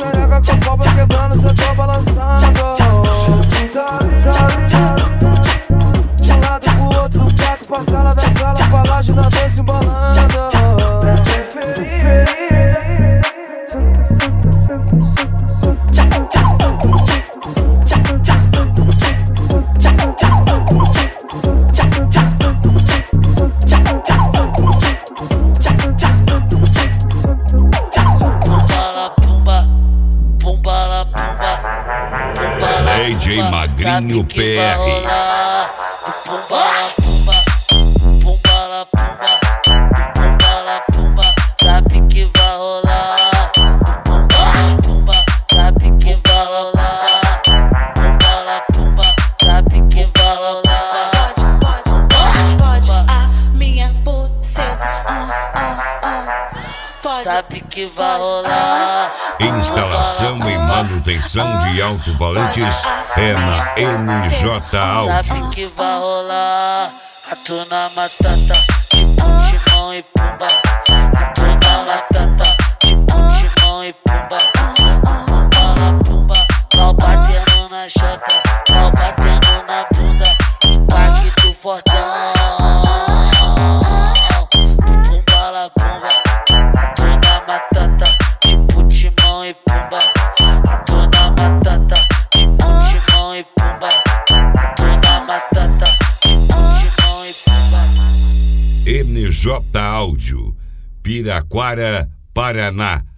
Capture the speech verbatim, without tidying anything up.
xereca com o pau vai quebrando, cê tô balançando. De um lado pro outro, do quarto pra sala, da sala pra lá, de nada se embolando. Senta, senta, senta, senta, senta, senta, D J Magrinho P R. Pumba la pumba, pumba la pumba, pumba la pumba, sabe que vai rolar. Pumba la pumba, sabe que vai rolar. Pumba la pumba, sabe que vai rolar. Pode, pode, pode, a minha buceta, ah, ah, ah. Pode, sabe que vai rolar. Instalação e manutenção de alto-falantes é na N J Audio. Sabe que vai rolar. Hatuna Matata, tipo Timão e Pumba. Hatuna Matata, tipo Timão e Pumba. Pumba la pumba, pau batendo na chota, pau batendo na bunda, impacto fortão. Pumba la pumba, Hatuna Matata, tipo Timão e Pumba. Hatuna Matata, tipo Timão e Pumba. Hatuna Matata, tipo Timão e Pumba. N J Audio, Piraquara, Paraná.